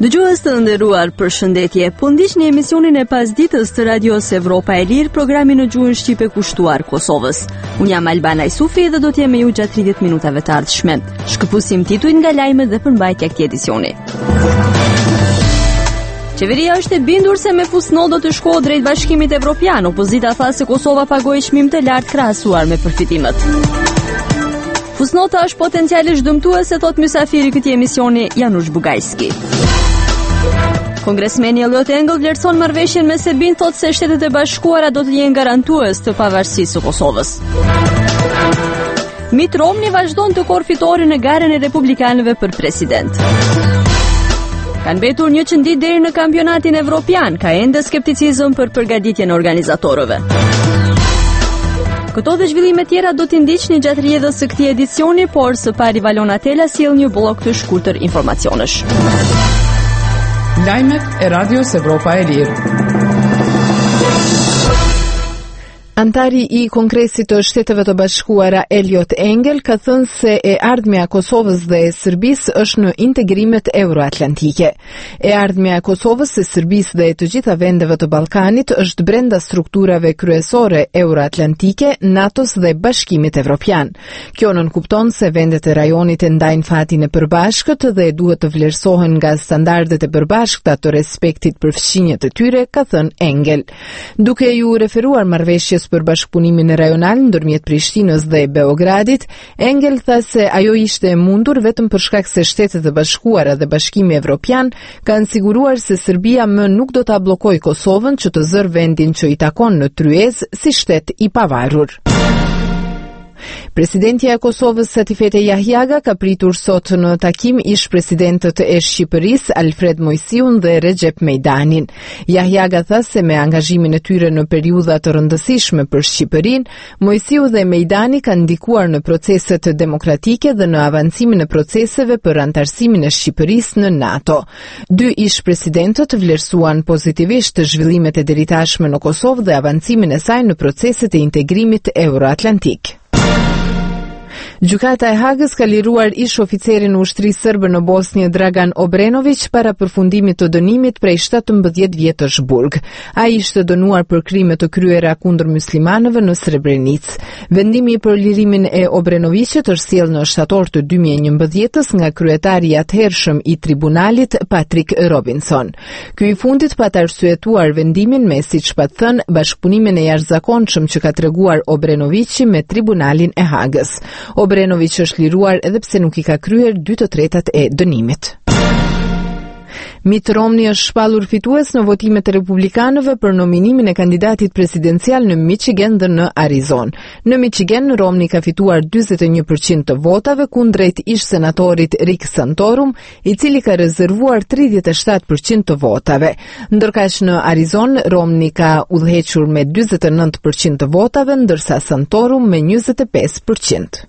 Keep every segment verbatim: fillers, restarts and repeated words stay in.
Dëgjues të nderuar, përshëndetje. Po ndiqni emisionin e pasditës të Radios Evropa e Lirë, programin në gjuhën shqipe kushtuar Kosovës. Unë jam Albana Isufi dhe do të jem me ju gjatë tridhjetë minutave të ardhshme. Shkëpusim titujt nga lajmet dhe përmbajtja këtij edicioni. Qeveria është e bindur se me fusnot do të shkohet drejt Bashkimit Evropian. Opozita tha se Kosova pagoi çmim të lartë krahasuar me përfitimet. Fusnota është potencialisht dëmtuese, thot mysafiri këtij emisioni Janusz Bugajski. Kongresmeni Eliot Engel vlerëson marrëveshjen me Serbin, thot se Shtetet e Bashkuara do të jenë garantues të pavarësisë së Kosovës. Mitt Romney vazhdon të korrë fitorin në garën e republikanëve për president. Kanë mbetur një qëndit deri në kampionatin evropian, ka ende skepticizëm për përgatitjen e organizatorëve. Këto dhe zhvillime tjera do t'i ndiqni gjatë rrjedhës së këtij edicioni, por së pari Valona Tela sjell një blok të shkurtër informacionesh. Lajmet e Radios Evropa e Lirë. Antari i Kongresit të Shteteve të Bashkuara Eliot Engel ka thënë se e ardhmja e Kosovës dhe e Serbisë është në integrimet euroatlantike. E ardhmja e Kosovës, së Serbisë dhe e të gjitha vendeve të Ballkanit është brenda strukturave kryesore euroatlantike, NATO-s dhe Bashkimit Evropian. Kjo nënkupton se vendet e rajonit e ndajnë fatin e përbashkët dhe duhet të vlerësohen nga standardet e përbashkëta të respektit për fqinjet e tyre, ka thënë Engel. Duke ju referuar marrëveshjes për bashkëpunimin rajonal ndërmjet Prishtinës dhe Beogradit, Engel tha se ajo ishte e mundur vetëm për shkak se Shtetet e Bashkuara dhe Bashkimi Evropian kanë siguruar se Serbia më nuk do ta bllokojë Kosovën që të zërë vendin që i takon në tryezë si shtet i pavarur. Presidentja e Kosovës Satifete Jahjaga ka pritur sot në takim ish presidentët e Shqipërisë Alfred Mojsiun dhe Recep Mejdanin. Jahjaga tha se me angazhimin e tyre në periudha të rëndësishme për Shqipërinë, Mojsiu dhe Mejdani kanë ndikuar në proceset demokratike dhe në avancimin e proceseve për antarësimin e Shqipërisë në NATO. Dy ish presidentët vlerësuan pozitivisht zhvillimet e deritashme në Kosovë dhe avancimin e saj në proceset e integrimit euroatlantik. Gjykata e Hagës ka liruar ish oficerin e ushtrisë serbe në Bosnjë Dragan Obrenović para përfundimit të dënimit prej shtatëmbëdhjetë vjetësh burg. Ai ishte dënuar për krime të kryera kundër muslimanëve në Srebrenicë. Vendimi për lirimin e Obrenovićit është sjellë në shtator të dy mijë e njëmbëdhjetës nga kryetari i atëhershëm i tribunalit Patrick Robinson. Ky i fundit pa të arsyetuar vendimin me, siç pa thënë, bashkëpunimin e jashtëzakonshëm që ka treguar Obrenovići me tribunalin e Hagës. Obrenović është liruar edhe pse nuk i ka kryer dy të tretat e dënimit. Mitt Romney është shpallur fitues në votimet e republikanëve për nominimin e kandidatit presidencial në Michigan dhe në Arizonë. Në Michigan, Romney ka fituar dyzet e një përqind të votave kundrejt ish senatorit Rick Santorum, i cili ka rezervuar tridhjetë e shtatë përqind të votave. Ndërkaq në Arizonë, Romney ka udhëhequr me dyzet e nëntë përqind të votave, ndërsa Santorum me njëzet e pesë përqind.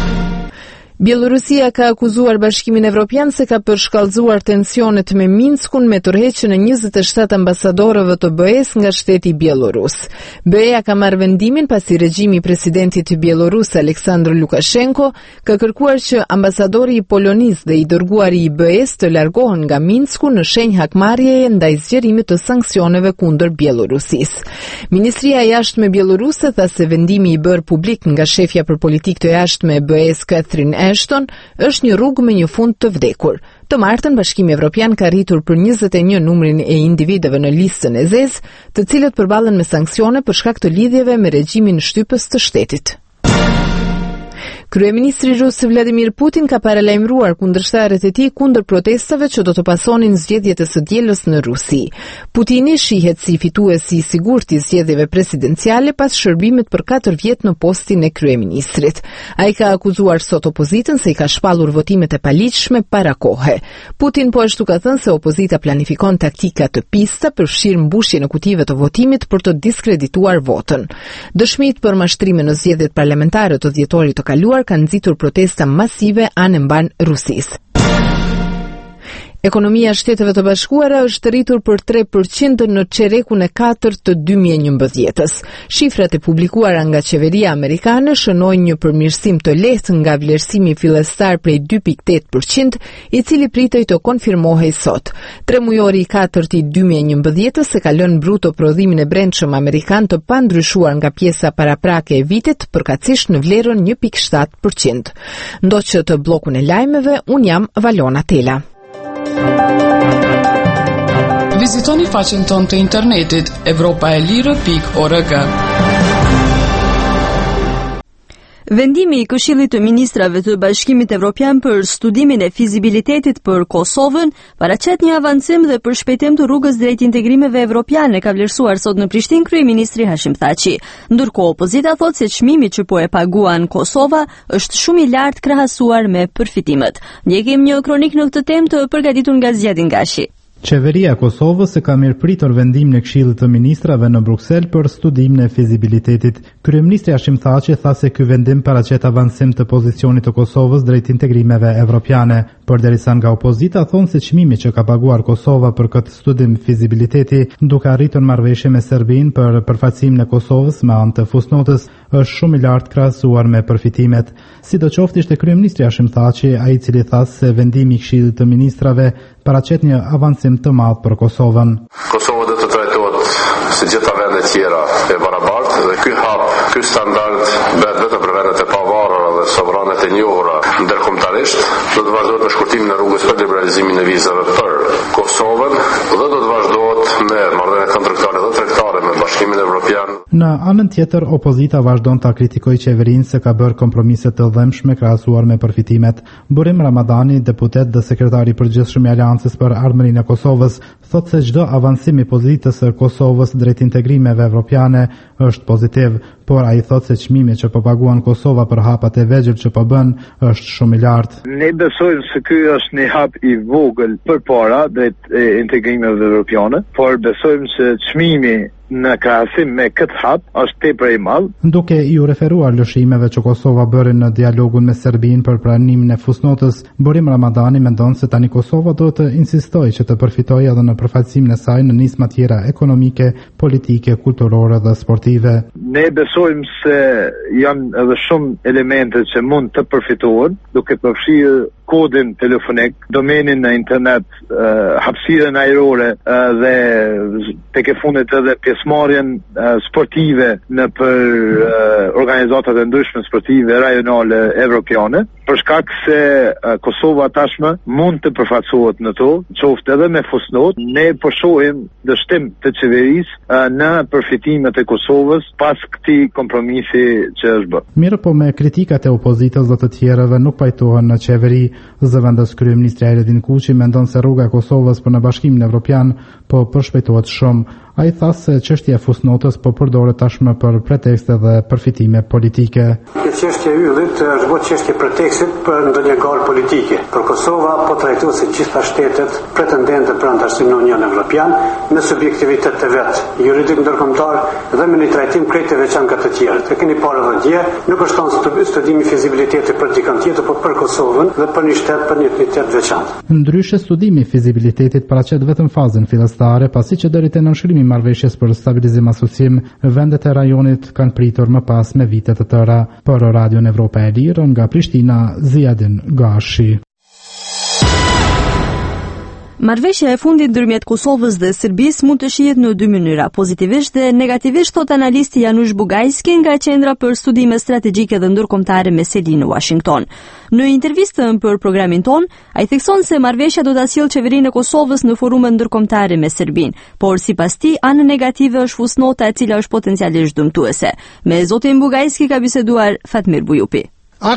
Bielorusia ka akuzuar Bashkimin Evropian se ka përshkallëzuar tensionet me Minskun me tërheqjen e njëzet e shtatë ambasadorëve të B E-s nga shteti bielorus. B E-ja ka marrë vendimin pasi regjimi i presidentit bielorus Aleksandr Lukashenko ka kërkuar që ambasadori i Polonisë dhe i dërguari i B E-s të largohen nga Minsku në shenjë hakmarrjeje ndaj zgjerimit të sanksioneve kundër Bielorusisë. Ministria e Jashtme bieloruse tha se vendimi i bërë publik nga shefja për politikë të jashtme e B E-s Catherine Ashton është një rrugë me një fund të vdekur. Të martën, Bashkimi Evropian ka rritur për njëzet e një numrin e individëve në listën e zezë, të cilët përballen me sanksione për shkak të lidhjeve me regjimin shtypës të shtetit. Kryeministri rus Vladimir Putin ka paralajmëruar kundërshtarët e tij kundër protestave që do të pasonin zgjedhjet e së dielës në Rusi. Putini shihet si fituesi i sigurt i zgjedhjeve presidenciale pas shërbimit për katër vjet në postin e kryeministrit. Ai ka akuzuar sot opozitën se i ka shpallur votimet e paligjshme para kohe. Putin po ashtu ka thënë se opozita planifikon taktika të pista për fshirë mbushje në kutive të votimit për të diskredituar votën. Dëshmit për mashtrime në zgjedhjet parlamentare të dhjetorit të kaluar kanë nxitur protesta masive anë mban Rusisë. Ekonomia e Shteteve të Bashkuara është rritur për tre përqind në çerekun e katërt të dy mijë e njëmbëdhjetës. Shifrat e publikuara nga qeveria amerikane shënojnë një përmirësim të lehtë nga vlerësimi fillestar prej dy pikë tetë përqind, i cili pritej të konfirmohej sot. Tremujori i katërt i dy mijë e njëmbëdhjetës e ka lënë bruto prodhimin e brendshëm amerikan të pandryshuar nga pjesa paraprake e vitit, përkatësisht në vlerën një pikë shtatë përqind. Ndoqë të bllokun e lajmeve, un jam Valona Tela. Vizitoni faqen tonë të internetit evropaelire pikë org. Vendimi i Këshillit të Ministrave të Bashkimit Evropian për studimin e fizibilitetit për Kosovën paraqet një avancim dhe përshpejtim të rrugës drejt integrimeve evropiane, ka vlerësuar sot në Prishtinë kryeministri Hashim Thaçi. Ndërkohë opozita thotë se çmimi që po e paguan Kosova është shumë i lartë krahasuar me përfitimet. Ndjekim një kronik në këtë temë të përgatitur nga Zjadin Gashi. Qeveria e Kosovës e ka mirëpritur vendimin e Këshillit të Ministrave në Bruksel për studimin e fizibilitetit. Kryeministri Hashim Thaçi tha se ky vendim paraqet avancim të pozicionit të Kosovës drejt integrimeve evropiane, përderisa nga opozita thonë se çmimi që ka paguar Kosova për këtë studim fizibiliteti, duke arritur marrëveshje me Serbinë për përfaqësimin e Kosovës me anë të fusnotës, është shumë i lartë krahasuar me përfitimet. Sidoqoftë ishte kryeministri Hashim Thaçi ai i cili tha se vendimi i Këshillit të Ministrave paraqet një avancim të madh për Kosovën. Kosova do të trajtohet si gjitha vendet tjera e barabartë dhe ky hap, ky standard bëhet vetëm për vendet e pavarura dhe sovranet e njohura ndërkombëtarisht, do të vazhdohet në shkurtimin e rrugës për liberalizimin e vizave për Kosovën dhe do të vazhdohet me marrëdhënie kontraktare dhe tregtare me Bashkimin Evropian. Në anën tjetër, opozita vazhdon ta kritikojë qeverinë se ka bërë kompromise të dhëmshme krahasuar me përfitimet. Burim Ramadani, deputet dhe sekretari i përgjithshëm i Aleancës për Ardhmërinë e Kosovës, thotë se çdo avancim i pozitës së Kosovës drejt integrimeve evropiane është pozitiv, por ai thotë se çmimi që po paguan Kosova për hapat e vegjël që po bën është shumë i lartë. Ne besojmë se ky është një hap i vogël përpara drejt integrimeve evropiane, por besojmë se çmimi në krahasim me këtë hap është tepër i madh. Duke i u referuar lëshimeve që Kosova bëri në dialogun me Serbinë për pranimin e fusnotës, Burim Ramadani mendon se tani Kosova do të insistojë që të përfitojë edhe në përfaqësimin e saj në nisma tjera ekonomike, politike, kulturore dhe sportive. Ne besojmë se janë edhe shumë elemente që mund të përfitohen, duke përfshirë kodin telefonik, domenin në internet, uh, hapësirën ajrore uh, dhe tek e fundit edhe pjesëmarrjen uh, sportive në për uh, organizatat e ndryshme sportive rajonale evropiane, për shkak se uh, Kosova tashmë mund të përfaqësohet në to, qoftë edhe me fusnot. Ne po shohim dështim të qeverisë uh, në përfitimet e Kosovës pas këtij kompromisi që është bërë. Mirë, po me kritikat e opozitës dhe të tjerëve nuk pajtohen në qeveri. Zëvendës kryeministri Ajredin Kuqi mendon se rruga e Kosovës për në Bashkimin Evropian po përshpejtohet shumë. Ai tha se çështja e fusnotës po përdoret tashmë për pretekste dhe përfitime politike. Kjo çështje e yllit është bërë çështje pretekstit për ndonjë garë politike. Për Kosova po trajtohet si gjitha shtetet pretendente për anëtarësi në Unionin Evropian me subjektivitet të vet, juridik ndërkombëtar dhe me një trajtim krejt të veçantë nga të tjerët. E keni parë edhe dje, nuk është tonë studimi fizibiliteti për dikën tjetër, por për Kosovën dhe për një shtet për një etnitet veçantë. Ndryshe, studimi i fizibilitetit paraqet vetëm fazën fillestare, pasi që deri te nënshkrimi i marrëveshjes për stabilizim asocim, vendet e rajonit kanë pritur më pas me vite të tëra. Për Radion Evropa e Lirë, nga Prishtina, Zjadin Gashi. Marrëveshja e fundit ndërmjet Kosovës dhe Serbisë mund të shihet në dy mënyra, pozitivisht dhe negativisht, thot analisti Janusz Bugajski nga Qendra për Studime Strategjike dhe Ndërkombëtare me sedi në Washington. Në intervistën për programin ton, ai thekson se marrëveshja do ta sjellë qeverinë e Kosovës në forume ndërkombëtare me Serbinë, por sipas tij ana negative është fusnota e cila është potencialisht dëmtuese. Me zotin Bugajski ka biseduar Fatmir Bujupi.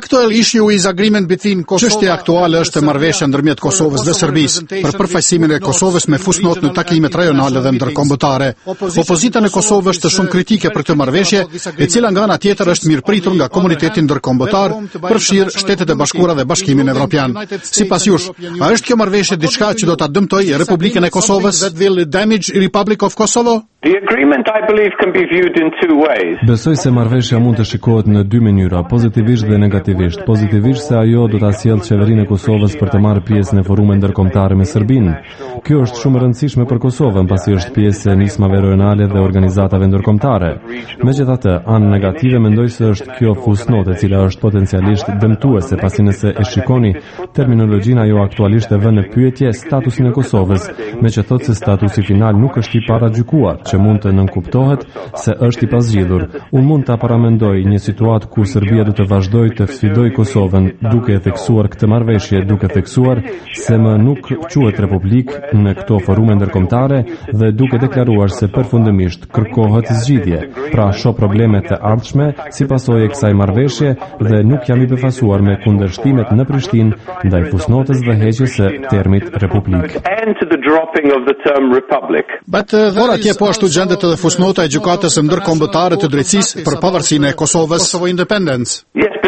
Çështja aktuale është marrëveshja ndërmjet Kosovës dhe Serbisë për përfaqësimin e Kosovës me fusnot në takimet rajonale dhe ndërkombëtare. Opozita në Kosovë është shumë kritike për këtë marrëveshje, e cila nga ana tjetër është mirëpritur nga komuniteti ndërkombëtar, përfshirë Shtetet e Bashkuara dhe Bashkimin Evropian. Sipas jush, a është kjo marrëveshje diçka që do ta dëmtojë Republikën e Kosovës? That will damage Republic of Kosovo? The agreement, I believe, can be viewed in two ways. Besoj se marrëveshja mund të shikohet në dy mënyra, pozitivisht dhe negativisht. Pozitivisht se ajo do ta sjellë qeverinë e Kosovës për të marrë pjesë në forume ndërkombëtare me Serbinë. Kjo është shumë e rëndësishme për Kosovën, pasi është pjesë e nismave rajonale dhe organizatave ndërkombëtare. Megjithatë, anë negative mendoj se është kjo fusnotë, e cila është potencialisht dëmtuese, pasi nëse e shikoni terminologjinë, ajo aktualisht e vën në pyetje statusin e Kosovës, me që thotë se statusi final nuk është i paragjykuar, që mund të nënkuptohet se është i pasgjidhur. Unë mund ta paramendoj një situatë ku Serbia do të vazhdojë të sfidojë Kosovën duke e theksuar këtë marrëveshje, duke theksuar se më nuk quhet republikë në këto forume ndërkombëtare dhe duke deklaruar se përfundimisht kërkohet zgjidhje. Pra shoh problemet e ardhshme si pasojë e kësaj marrëveshje dhe nuk jam i befasuar me kundërshtimet në Prishtinë ndaj fusnotës dhe heqjes së termit republikë. Por atje po ashtu gjendet edhe fusnota e gjykatës së ndërkombëtare të drejtësisë për pavarësinë e Kosovës. Kosovo Independence.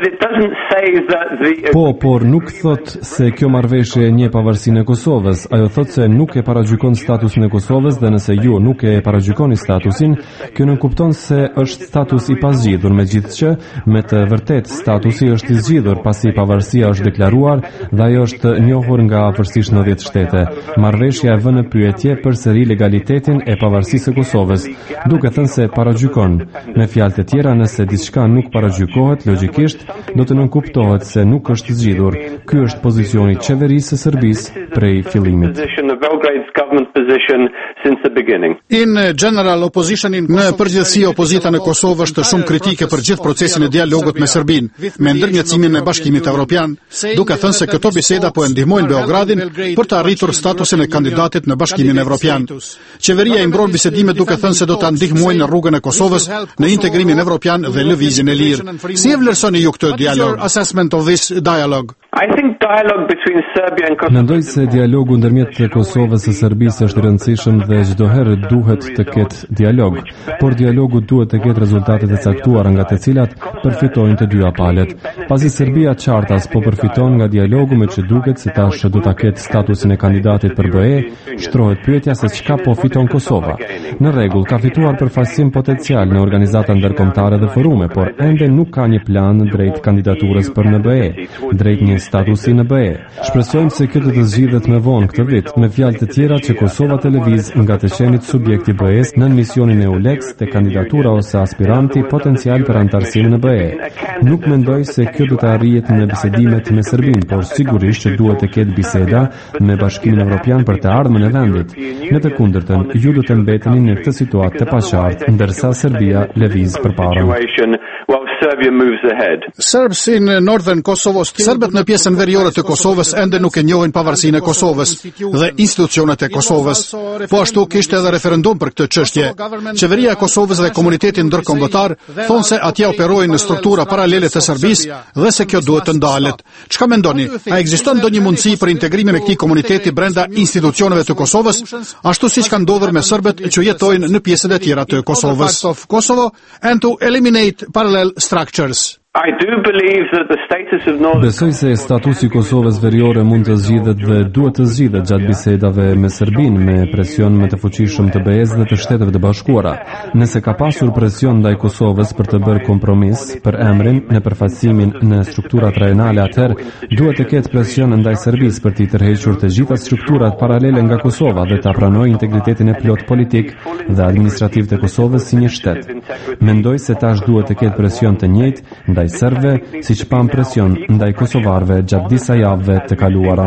Po, por nuk thot se kjo marrëveshje e një pavarësinë e Kosovës. Ajo thot se nuk e paragjykon statusin e Kosovës dhe nëse ju nuk e paragjykoni statusin, kjo nënkupton se është status i pasgjidhur, megjithqë me të vërtet statusi është i zgjidhur pasi pavarësia është deklaruar dhe ajo është njohur nga afërsisht nëntëdhjetë shtete. Marrëveshja e vën në pyetje përsëri legalitetin e pavarësisë së Kosovës, duke thënë se paragjykon. Me fjalë të tjera, nëse diçka nuk paragjykohet, logjikisht do të nënkuptohet se nuk është zgjidhur. Ky është pozicioni i qeverisë së Serbisë prej fillimit. In general, oppositionin në përgjithësi opozita në Kosovë është shumë kritike për gjithë procesin e dialogut me Serbinë, me ndërmjetësimin e Bashkimit Evropian, duke thënë se këto biseda po e ndihmojnë Beogradin për të arritur statusin e kandidatit në Bashkimin Evropian. Qeveria i mbron bisedimet duke thënë se do ta ndihmojnë në rrugën e Kosovës në integrimin evropian dhe lëvizjen e lirë. Si e vlerësoni ju këtë dialog? Assessment of this dialogue. Mendoj se dialogu ndërmjet Kosovës së Serbisë është i rëndësishëm dhe çdo herë duhet të ketë dialog, por dialogu duhet të ketë rezultatet e caktuara nga të cilat përfitojnë të dyja palët. Pasi Serbia qartas po përfiton nga dialogu, me që duket se tash do ta ketë statusin e kandidatit për B E, shtrohet pyetja se çka po fiton Kosova. Në rregull, ka fituar përfaqësim potencial në organizata ndërkombëtare dhe forume, por ende nuk ka një plan drejt kandidaturës për N B E, drejt një statusi në B E. Shpresojmë se kjo do të zgjidhet më vonë këtë vit, me fjalë të tjera që Kosova të lëviz nga të qenit subjekti B E-s në misionin e U L E X te kandidatura ose aspiranti potencial për antarësim në B E. Nuk mendoj se kjo do të arrihet në bisedimet me Serbinë, por sigurisht që duhet të ketë biseda me Bashkimin Evropian për të ardhmen e vendit. Në të kundërtën, ju do të mbeteni në këtë situatë të paqartë, ndërsa Serbia lëviz përpara. Serbs in Northern Kosovo, serbët në pjesën veriore të Kosovës ende nuk e njohin pavarësinë e Kosovës dhe institucionet e Kosovës. Po ashtu kishte edhe referendum për këtë çështje. Qeveria e Kosovës dhe komuniteti ndërkombëtar thonë se atje operojnë në struktura paralele të Serbisë dhe se kjo duhet të ndalet. Çka mendoni? A ekziston ndonjë mundësi për integrimin e këtij komuniteti brenda institucioneve të Kosovës, ashtu siç ka ndodhur me serbët që jetojnë në pjesët e tjera të Kosovës? Kosovo and to eliminate parallel structures. Besoj se statusi i Kosovës veriore mund të zgjidhet dhe duhet të zgjidhet gjatë bisedave me Serbinë, me presion më të fuqishëm të B E-s dhe të Shteteve të Bashkuara. Nëse ka pasur presion ndaj Kosovës për të bërë kompromis për emrin në përfaqësimin në strukturat rajonale, atëherë duhet të ketë presion ndaj Serbisë për të tërhequr të gjitha strukturat paralele nga Kosova dhe ta pranojë integritetin e plot politik dhe administrativ të Kosovës si një shtet. Mendoj se tash duhet të ketë presion të njëjtë ndaj serve, siç pam presion ndaj kosovarëve gjatë disa javëve të kaluara.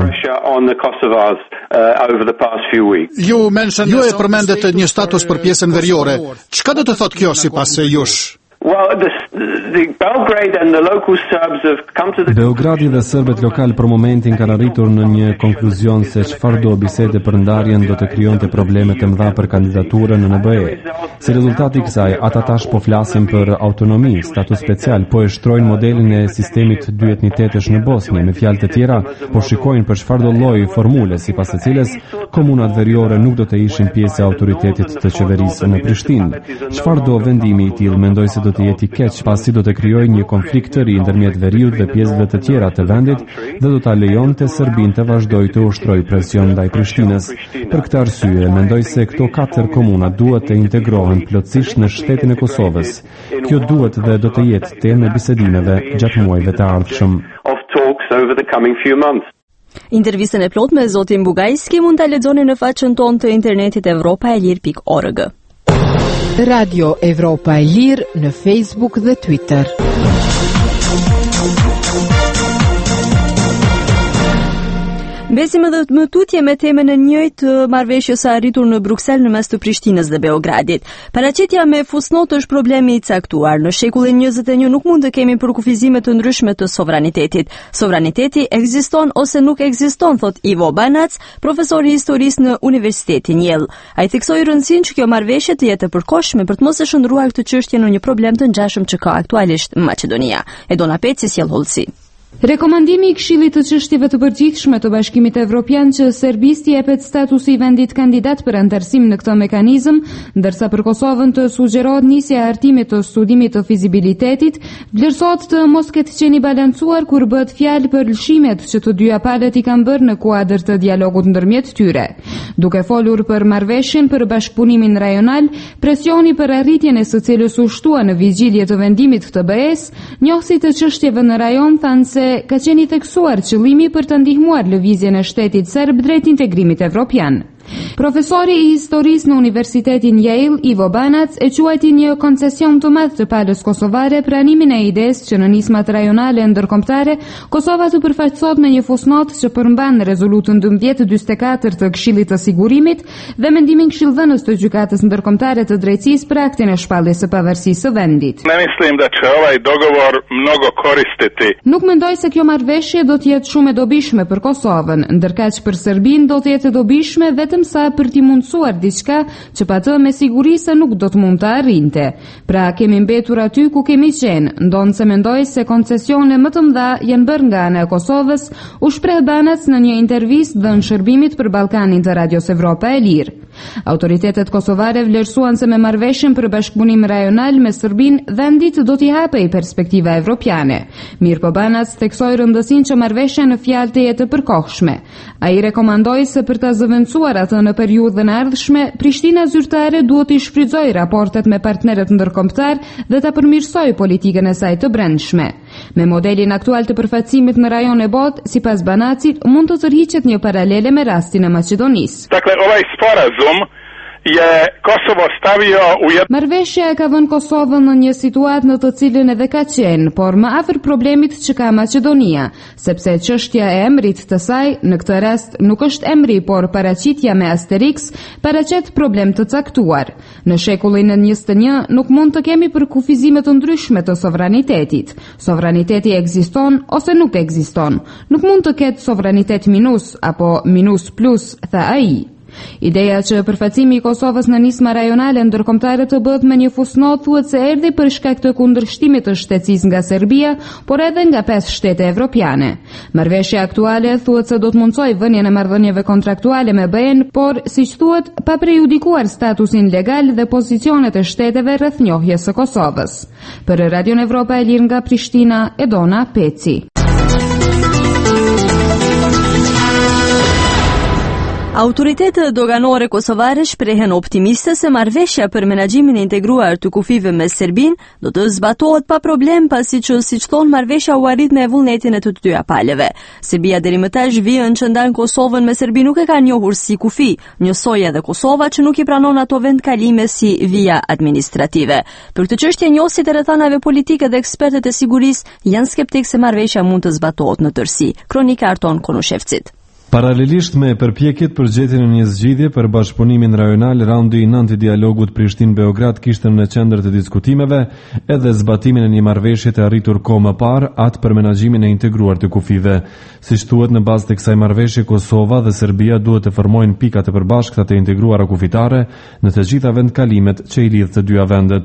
Ju mention, ju e përmendet një status për pjesën veriore. Çka do të thotë kjo sipas jush? Well, the, the Belgrade and the local Serbs have come to the... Beogradi dhe serbët lokal për momentin kanë arritur në një konkluzion se çfarë do bisede për ndarjen do të krijonte probleme të mëdha për kandidaturën në N B E. Si rezultati i kësaj, ata tash po flasin për autonomi, status special, po e shtrojnë modelin e sistemit dy etnitetesh në Bosnjë, me fjalë të tjera, po shikojnë për çfarë do lloji formule sipas së cilës komunat veriore nuk do të ishin pjesë e autoritetit të qeverisë në Prishtinë. Çfarë do vendimi i tillë, mendoj se do të jetë i keq pasi do të krijojë një konflikt të ri ndërmjet veriut dhe pjesëve të tjera të vendit dhe do ta lejonte Serbinë të vazhdojë të ushtrojë presion ndaj Prishtinës. Për këtë arsye, mendoj se këto katër komuna duhet të integrohen plotësisht në shtetin e Kosovës. Kjo duhet dhe do të jetë temë e bisedimeve gjatë muajve të ardhshëm. Intervistën e plot me zotin Bugajski mund ta lexoni në faqen tonë të internetit europa e lir pikë org. Radio Evropa e Lirë në Facebook dhe Twitter. Besim edhe më tutje me temën e njëjtë marrëveshjes së arritur në Bruksel në mes të Prishtinës dhe Beogradit. Paraqitja me fusnot është problemi i caktuar. Në shekullin njëzet e një nuk mund të kemi përkufizime të ndryshme të sovranitetit. Sovraniteti ekziston ose nuk ekziston, thot Ivo Banac, profesor i historisë në Universitetin Yale. Ai theksoi rëndësinë që kjo marrëveshje të jetë e përkohshme për të mos e shndruar këtë çështje në një problem të ngjashëm që ka aktualisht Maqedonia. Edona Peci sjell hollësi. Rekomandimi i Këshillit të çështjeve të përgjithshme të Bashkimit Evropian që Serbisë jepet statusi i vendit kandidat për antarësim në këtë mekanizëm, ndërsa për Kosovën të sugjerohet nisja e hartimit të studimit të fizibilitetit, vlerësohet të mos ketë qenë i balancuar kur bëhet fjalë për lëshimet që të dyja palët i kanë bërë në kuadër të dialogut ndërmjet tyre. Duke folur për marrëveshjen për bashkëpunimin rajonal, presioni për arritjen e së cilës u shtua në vigjilje të vendimit të B E-s, njohësit të çështjeve në rajon thanë se ka qenë i theksuar qëllimi për të ndihmuar lëvizjen e shtetit serb drejt integrimit evropian. Profesori i historisë në Universitetin Yale, Ivo Banac, e quajti një koncesion të madh të palës kosovare pranimin e idesë që në nismat rajonale ndërkombëtare Kosova të përfaqësohet me një fusnot që përmban rezolutën dymbëdhjetë dymbëdhjetë e katër të Këshillit të Sigurimit dhe mendimin këshillëdhënës të gjykatës ndërkombëtare të drejtësisë për aktin e shpalljes së pavarësisë së vendit. Ne mislim da će ovaj dogovor mnogo koristiti. Nuk mendoj se kjo marrëveshje do të jetë shumë e dobishme për Kosovën, ndërkaq për Serbinë do të jetë e dobishme vetëm sa për t'i mundësuar diçka që pa të me siguri se nuk do të mund të arrinte. Pra kemi mbetur aty ku kemi qenë, ndonë se mendoj se koncesione më të mëdha janë bërë nga ana e Kosovës, u shpreh Banac në një intervistë dhënë shërbimit për Ballkanin të Radios Evropa e Lirë. Autoritetet kosovare vlerësuan se me marrëveshjen për bashkëpunim rajonal me Serbinë, vendit do t'i hapej perspektiva evropiane. Mirë po Banac theksoi rëndësinë që marrëveshja në fjalë të jetë e përkohshme. Ai rekomandoi se për ta zëvendësuar atë në periudhën e ardhshme, Prishtina zyrtare duhet të shfrytëzojë raportet me partnerët ndërkombëtar dhe ta përmirësojë politikën e saj të brendshme. Me modelin aktual të përfaqësimit në rajon e botë, sipas Banacit, mund të tërhiqet një paralele me rastin e Maqedonisë. Dakle, ovaj sporazum je Kosovo stavio u jednu... Marrëveshja e ka vënë Kosovën në një situatë në të cilën edhe ka qenë, por më afër problemit që ka Maqedonia, sepse çështja e emrit të saj në këtë rast nuk është emri, por paraqitja me asteriks paraqet problem të caktuar. Në shekullin e njëzet e një nuk mund të kemi përkufizime të ndryshme të sovranitetit. Sovraniteti ekziston ose nuk ekziston. Nuk mund të ketë sovranitet minus apo minus plus, tha ai. Ideja që përfaqësimi i Kosovës në nisma rajonale ndërkombëtare të bëhet me një fusnot thuhet se erdhi për shkak të kundërshtimit të shtetësisë nga Serbia, por edhe nga pesë shtete evropiane. Marrëveshja aktuale thuhet se do të mundsojë vënien e marrëdhënieve kontraktuale me B E-n, por siç thuhet, pa prejudikuar statusin legal dhe pozicionet e shteteve rreth njohjes së Kosovës. Për Radion Evropa e Lirë nga Prishtina, Edona Peci. Autoritetet doganore kosovare shprehen optimiste se marrëveshja për menaxhimin e integruar të kufive me Serbinë do të zbatohet pa problem, pasi që siç thon marrëveshja u arrit me vullnetin e të dyja palëve. Serbia deri më tash vijën që ndan Kosovën me Serbinë nuk e ka njohur si kufi, njësoj edhe Kosova që nuk i pranon ato vendkalime si vija administrative. Për këtë çështje njohësit e rrethanave politike dhe ekspertët e sigurisë janë skeptik se marrëveshja mund të zbatohet në tërësi. Kronika Arton Konushevcit. Paralelisht me përpjekjet për gjetjen e një zgjidhje për bashkëpunimin rajonal, raundi i nëntë i dialogut Prishtinë-Beograd kishte në qendër të diskutimeve edhe zbatimin e një marrëveshje të arritur kohë më parë, atë për menaxhimin e integruar të kufive. Siç thuhet, në bazë të kësaj marrëveshje, Kosova dhe Serbia duhet të formojnë pikat e përbashkëta të integruara kufitare në të gjitha vendkalimet që i lidh të dyja vendet.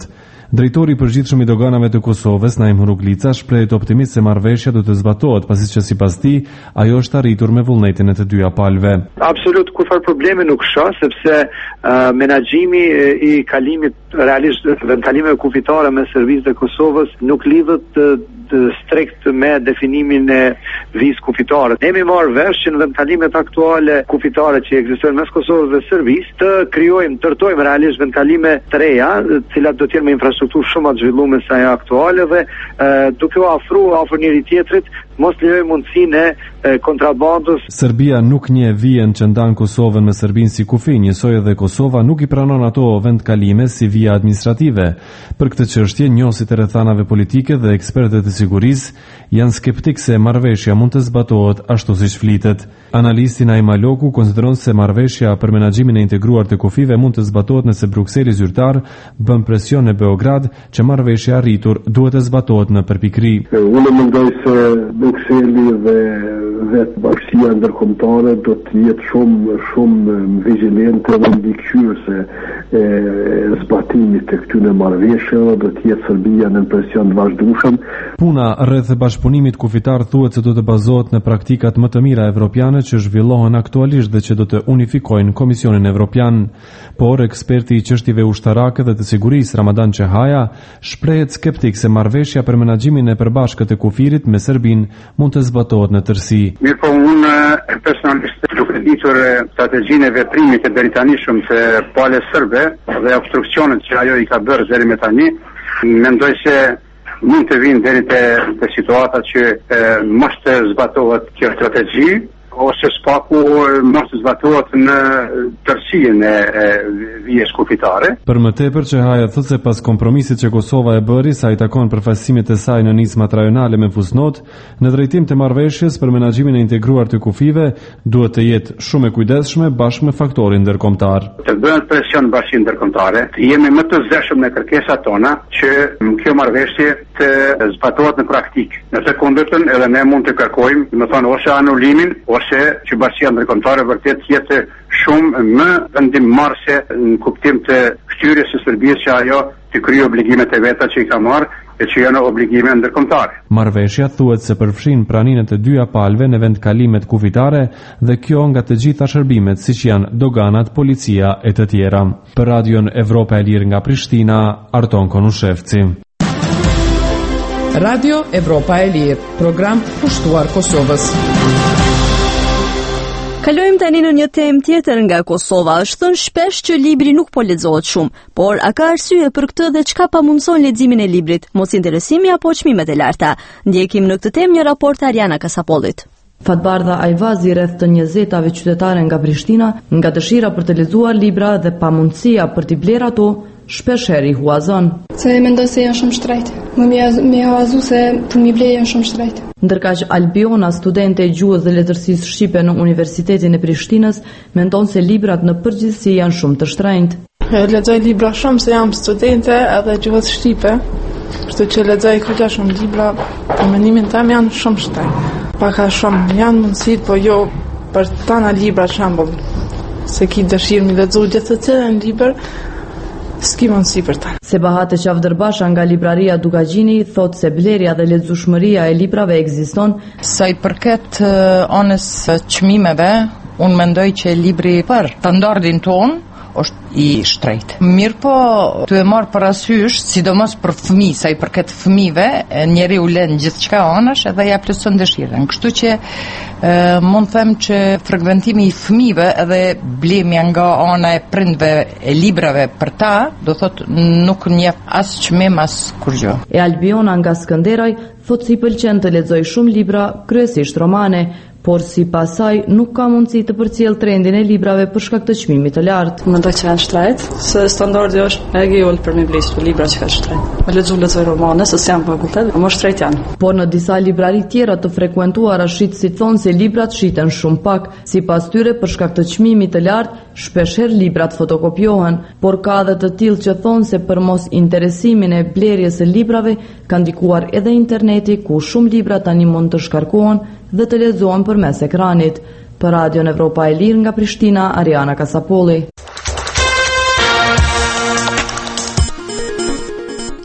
Drejtori i përgjithshëm i doganave të Kosovës, Naim Hruglica, shprehet optimist se marrëveshja do të zbatohet, pasi që sipas tij ajo është arritur me vullnetin e të dyja palëve. Absolut kurfar problemi nuk shoh, sepse uh, menaxhimi i kalimit realisht dhe kalimeve kufitare me serviset e Kosovës nuk lidhet uh, strikt me definimin e vizë kufitare. Ne kemi marrë vesh që në vendkalimet aktuale kufitare që ekzistojnë mes Kosovës dhe Serbisë të krijojmë, tërtojmë realisht vendkalime të reja, të cilat do të jenë me infrastrukturë shumë më të zhvilluar se ajo aktuale dhe e, duke u afruar afër njëri tjetrit, mos lejoj mundësinë e kontrabandës. Serbia nuk njeh vijën që ndan Kosovën me Serbinë si kufi, njësoj edhe Kosova nuk i pranon ato vendkalime si vija administrative. Për këtë çështje, njohësit e rrethanave politike dhe ekspertët e sigurisë janë skeptik se marrëveshja mund të zbatohet ashtu siç flitet. Analisti Naim Aloku konsideron se marrëveshja për menaxhimin e integruar të kufive mund të zbatohet nëse Brukseli zyrtar bën presion në Beograd që marrëveshja arritur duhet të zbatohet në përpikëri. Unë mendoj se Brukseli dhe vetë Bashkia Ndërkombëtare do të jetë shumë shumë vigjilente dhe mbikëqyrëse e zbatimit të këtyre marrëveshjeve, do të jetë Serbia në presion të vazhdueshëm. Puna rreth bashkëpunimit kufitar thuhet se do të bazohet në praktikat më të mira evropiane që zhvillohen aktualisht dhe që do të unifikojnë Komisionin Evropian. Por eksperti i çështjeve ushtarake dhe të sigurisë Ramadan Çehaja shprehet skeptik se marrëveshja për menaxhimin e përbashkët të kufirit me Serbinë mund të zbatohet në tërësi. Mirë po unë personalisht duke ditur strategjinë e veprimit të deritanishëm të palës sërbe dhe obstruksionet që ajo i ka bërë deri me tani, mendoj se mund të vinë deri te, te situata që e, mos të zbatohet kjo strategji ose spaku mos të zbatohet në tërësinë e, e vijës kufitare. Për më tepër Çehaja thotë se pas kompromisit që Kosova e bëri sa i takon përfaqësimit e saj në nismat rajonale me fusnot, në drejtim të marrëveshjes për menaxhimin e integruar të kufive duhet të jetë shumë e kujdesshme bashkë me faktorin ndërkombëtar. Të bëhen presion bashkë ndërkombëtare, jemi më të zëshëm në kërkesat tona që kjo marrëveshje të zbatohet në praktikë. Nëse kundërtën edhe ne mund të kërkojmë, do të thonë ose anulimin ose që Bashkia Ndërkombëtare vërtet jetë shumë më vendimmarrëse në kuptim të shtyrjes së Serbisë që ajo të kryejë obligimet e veta që i ka marrë e që janë obligime ndërkombëtare. Marrëveshja thuhet se përfshin praninë të dyja palëve në vendkalimet kufitare dhe kjo nga të gjitha shërbimet siç janë doganat, policia e të tjera. Për Radion Evropa e Lirë nga Prishtina, Arton Konushevci. Radio Evropa e Lirë, program pushtuar Kosovës. Kalojmë tani në një temë tjetër nga Kosova. Është thënë shpesh që libri nuk po lexohet shumë, por a ka arsye për këtë dhe çka pamundson leximin e librit? Mos interesimi apo çmimet e larta? Ndjekim në këtë temë një raport Ariana Kasapollit. Fatbardha Ajvazi rreth të njëzetave qytetare nga Prishtina, nga dëshira për të lexuar libra dhe pamundësia për t'i bler ato, shpeshherë i huazon. Se mendoj se janë shumë shtrejt. Më më huazu se për mi ble janë shumë shtrejt. Ndërkaq Albiona, studente e gjuhës dhe letërsisë shqipe në Universitetin e Prishtinës, mendon se librat në përgjithësi janë shumë të shtrenjtë. Lexoj libra shumë se jam studente edhe gjuhës shqipe, kështu që lexoj kaq shumë libra, për mendimin tim janë shumë shtrenjtë. Paka shumë janë mundësit, po jo për tana libra shembull. Se ki dëshirë mi lexoj gjithë të cilën libër, s'ki mundësi për ta. Sebahat Qavdërbasha nga libraria Dugagjini thot se blerja dhe lexueshmëria e librave ekziston. Sa i përket uh, anës çmimeve, unë mendoj që libri për standardin ton është i shtrejt. Mirë po, të e marë parasysh, sidomos për fëmijë, sa i përket fëmijëve, njeriu lën gjithçka anash edhe ja plotson dëshirën. Kështu që e, mund të them që frekuentimi i fëmijëve edhe blemja nga ana e prindve e librave për ta, do thot nuk njeh as çmim as kurrë. E Albiona nga Skënderaj thot se i pëlqen të lexoj shumë libra, kryesisht romane, por si pasaj nuk ka mundësi të përcjell trendin e librave për shkak të çmimit të lartë. Mendoj që janë shtrejt, se standardi është e gjol për me blejtë libra që ka shtrejt. Me lexoj lexoj romane, se janë vogël, por shtrejt janë. Por në disa librari tjera të frekuentuara shitësit thonë se librat shiten shumë pak, sipas tyre për shkak të çmimit të lartë, shpeshherë librat fotokopiohen, por ka edhe të tillë që thonë se për mos interesimin e blerjes së librave ka ndikuar edhe interneti, ku shumë libra tani mund të shkarkohen dhe të lexohen përmes ekranit. Për Radion Evropa e Lirë nga Prishtina, Ariana Kasapolli.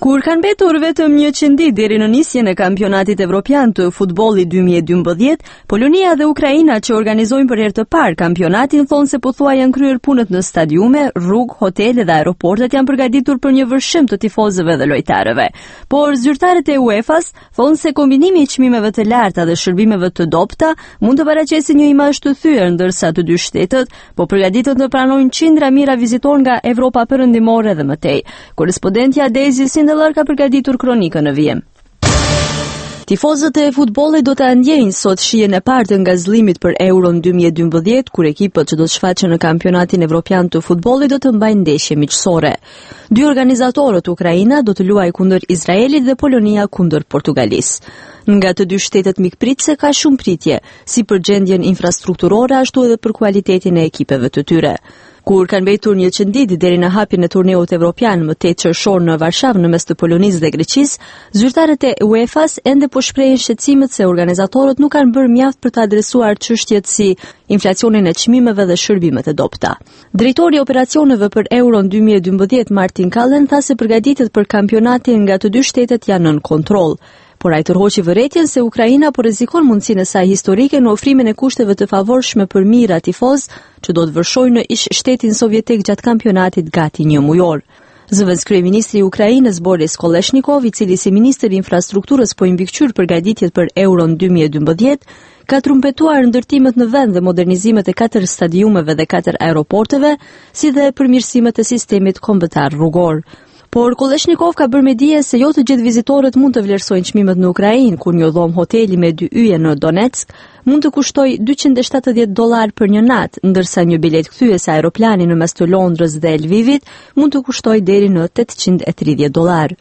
Kur kanë mbetur vetëm një qendi deri në nisjen e kampionatit evropian të futbollit dy mijë e dymbëdhjetë, Polonia dhe Ukraina që organizojnë për herë të parë kampionatin thonë se pothuaj janë kryer punët në stadiume, rrugë, hotele dhe aeroportet janë përgatitur për një vërshim të tifozëve dhe lojtarëve. Por zyrtarët e UEFA-s thonë se kombinimi i çmimeve të larta dhe shërbimeve të dobta mund të paraqesë një imazh të thyer, ndërsa të dy shtetet po përgatiten të pranojnë qindra mijëra vizitor nga Evropa perëndimore dhe mëtej. Korrespondentja Daisy Sindelar ka përgatitur kronikën në vijim. Tifozët e futbollit do të ndjejnë sot shijen e parë të ngazëllimit për Euron dy mijë e dymbëdhjetë, kur ekipët që do të shfaqen në kampionatin evropian të futbollit do të mbajnë ndeshje miqësore. Dy organizatorët, Ukraina do të luajë kundër Izraelit dhe Polonia kundër Portugalisë. Nga të dy shtetet mikpritëse ka shumë pritje, si për gjendjen infrastrukturore ashtu edhe për kualitetin e ekipeve të tyre. Kur kanë mbetur një qendit deri në hapjen e turneut evropian më tetë qershor në Varshavë në mes të Polonisë dhe Greqisë, zyrtarët e UEFA-s ende po shprehin shqetësimet se organizatorët nuk kanë bërë mjaft për të adresuar çështjet si inflacionin e çmimeve dhe shërbimet e dobta. Drejtori i operacioneve për Euron dy mijë e dymbëdhjetë Martin Kallen tha se përgatitjet për kampionatin nga të dy shtetet janë nën kontroll. Por ai tërhoqi vërejtjen se Ukraina po rrezikon mundësinë e saj historike në ofrimin e kushteve të favorshme për mijëra tifoz që do të vërshojnë në ish shtetin sovjetik gjatë kampionatit gati një mujor. Zëvendës kryeministri i Ukrainës Boris Koleshnikov, i cili si ministër i infrastrukturës po i mbikëqyr përgatitjet për Euron dy mijë e dymbëdhjetë, ka trumpetuar ndërtimet në vend dhe modernizimet e katër stadiumeve dhe katër aeroporteve, si dhe përmirësimet e sistemit kombëtar rrugor. Por Koleshnikov ka bërë me dije se jo të gjithë vizitorët mund të vlerësojnë çmimet në Ukrainë, kur një dhomë hoteli me dy yje në Donetsk mund të kushtoj dyqind e shtatëdhjetë dollar për një natë, ndërsa një bilet kthyes aeroplani në mes të Londrës dhe Lvivit mund të kushtoj deri në tetëqind e tridhjetë dollar.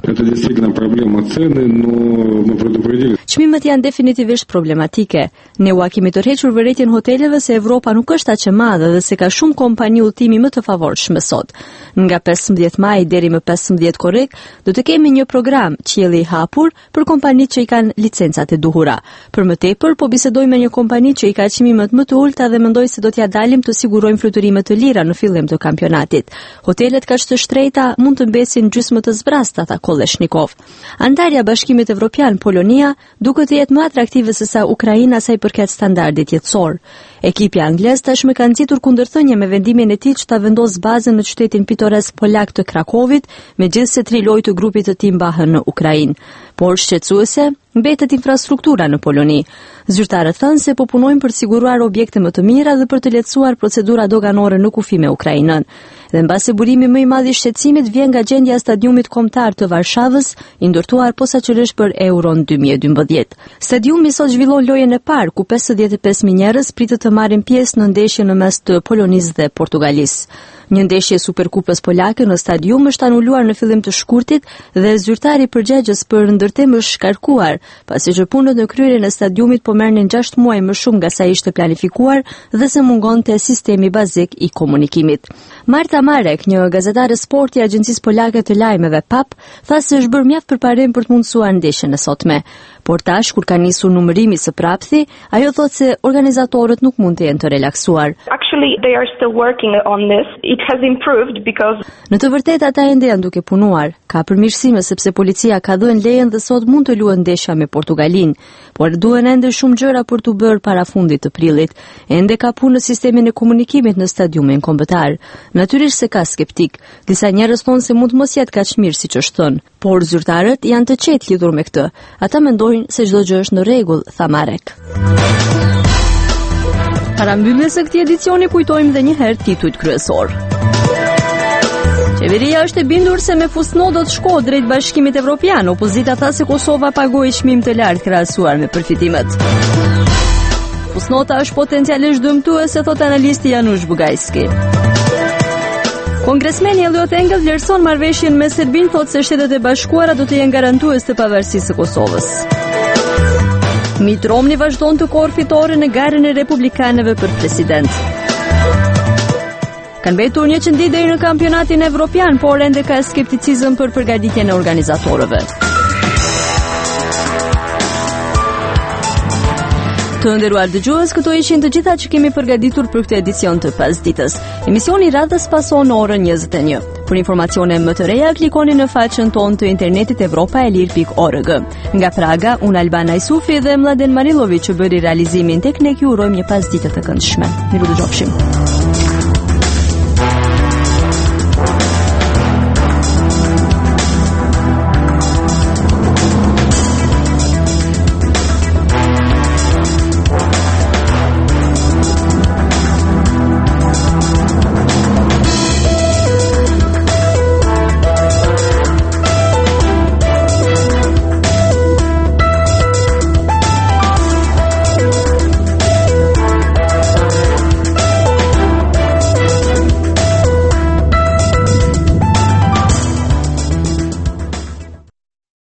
Çmimet janë definitivisht problematike. Ne u kemi tërhequr vërejtjen hoteleve se Evropa nuk është aq e madhe dhe se ka shumë kompani udhtimi më të favorshme sot. Nga pesëmbëdhjetë maj deri më pesëmbëdhjetë korrik do të kemi një program qielli i hapur për kompanitë që i kanë licencat e duhura. Për më tepër po bisedoj me një kompani që i ka çmimet më të ulta dhe mendoj se do t'ja dalim të sigurojmë fluturime të lira në fillim të kampionatit. Hotelet kaq të shtrejta mund të mbesin gjysmë të zbrasta, tha Koleshnikov. Antarja Bashkimit Evropian Polonia duket të jetë më atraktive se sa Ukraina sa i përket standardit jetësor. Ekipi anglez tashmë ka nxitur kundërthënie me vendimin e tij që ta vendos bazën në qytetin pitoresk polak të Krakovit, megjithëse tri lojë të grupit të tij mbahen në Ukrainë. Por shqetësuese mbetet infrastruktura në Poloni. Zyrtarët thënë se po punojnë për të siguruar objekte më të mira dhe për të lehtësuar procedura doganore në kufi me Ukrainën. Dhe mbasi burimi më i madh i shqetësimit vjen nga gjendja e stadiumit kombëtar të Varshavës, i ndërtuar posaçërisht për Euron dy mijë e dymbëdhjetë. Stadiumi sot zhvillon lojën e parë ku pesëdhjetë e pesë mijë njerëz pritet të marrin pjesë në ndeshjen në mes të Polonisë dhe Portugalisë. Një ndeshje Superkupës polake në stadium është anuluar në fillim të shkurtit dhe zyrtari përgjegjës për ndërtim është shkarkuar, pasi që punët në kryerjen e stadiumit po merrnin gjashtë muaj më shumë nga sa ishte planifikuar dhe se mungonte sistemi bazik i komunikimit. Marta Marek, një gazetare sporti i Agjencisë Polake të Lajmeve P A P, tha se është bërë mjaft përparim për të mundësuar ndeshjen e sotme. Por tash kur ka nisur numërimi së prapthi, ajo thotë se organizatorët nuk mund të jenë të relaksuar. Actually, they are still working on this. It has improved because Në të vërtetë ata ende janë duke punuar. Ka përmirësime sepse policia ka dhënë lejen dhe sot mund të luajë ndeshja me Portugalinë, por duhen ende shumë gjëra për të bërë para fundit të prillit. Ende ka punë në sistemin e komunikimit në stadiumin kombëtar. Natyrisht se ka skeptik. Disa njerëz thonë se mund të mos jetë kaq mirë siç është thënë, por zyrtarët janë të qetë lidhur me këtë. Ata mendojnë se çdo gjë është në rregull, tha Marek. Para mbylljes së këtij edicioni kujtojmë edhe një herë titujt kryesor. Qeveria është e bindur se me fusno do të shkohet drejt Bashkimit Evropian. Opozita tha se Kosova pagoi çmim të lartë krahasuar me përfitimet. Fusnota është potencialisht dëmtuese, thot analisti Janusz Bugajski. Kongresmeni Elliot Engel vlerëson marrëveshjen me Serbinë, thotë se Shtetet e Bashkuara do të jenë garantues të pavarësisë së Kosovës. Mitt Romney vazhdon të korrë fitore në garën e republikanëve për president. Kanë mbetur një qendi deri në kampionatin evropian, por ende ka skepticizëm për përgatitjen e organizatorëve. Të nderuar dëgjues, këto ishin të gjitha që kemi përgatitur për këtë edicion të pasditës. Emisioni radhës pason në orën njëzet e një. Për informacione më të reja, klikoni në faqen tonë të internetit evropaelir pikë org. Nga Praga, unë Albana Isufi dhe Mladen Marilovic që bëri realizimin teknik, ju urojmë një pasditë të këndshme. Miru dëgjofshim.